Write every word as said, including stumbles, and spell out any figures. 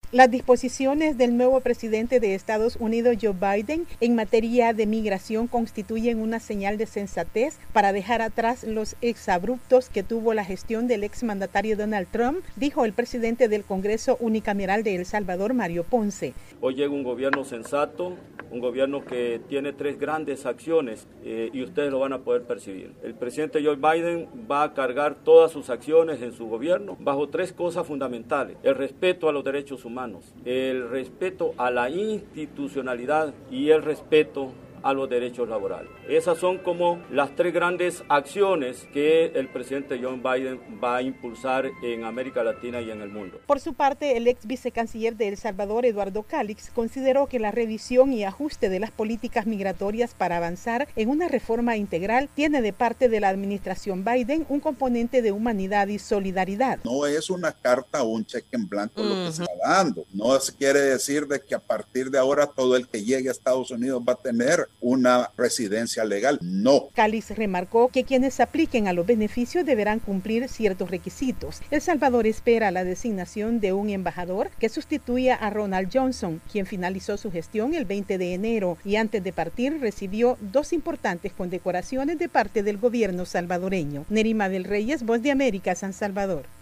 Las disposiciones del nuevo presidente de Estados Unidos, Joe Biden, en materia de migración constituyen una señal de sensatez para dejar atrás los exabruptos que tuvo la gestión del exmandatario Donald Trump, dijo el presidente del Congreso Unicameral de El Salvador, Mario Ponce. Hoy llega un gobierno sensato, un gobierno que tiene tres grandes acciones eh, y ustedes lo van a poder percibir. El presidente Joe Biden va a cargar todas sus acciones en su gobierno bajo tres cosas fundamentales: el respeto a los derechos humanos, el respeto a la institucionalidad y el respeto a los derechos laborales. Esas son como las tres grandes acciones que el presidente Joe Biden va a impulsar en América Latina y en el mundo. Por su parte, el ex vicecanciller de El Salvador, Eduardo Calix, consideró que la revisión y ajuste de las políticas migratorias para avanzar en una reforma integral tiene de parte de la administración Biden un componente de humanidad y solidaridad. No es una carta o un cheque en blanco uh-huh. lo que se está dando. No se quiere decir de que a partir de ahora todo el que llegue a Estados Unidos va a tener una residencia legal. No. Calix remarcó que quienes apliquen a los beneficios deberán cumplir ciertos requisitos. El Salvador espera la designación de un embajador que sustituya a Ronald Johnson, quien finalizó su gestión el veinte de enero y antes de partir recibió dos importantes condecoraciones de parte del gobierno salvadoreño. Nerima del Reyes, Voz de América, San Salvador.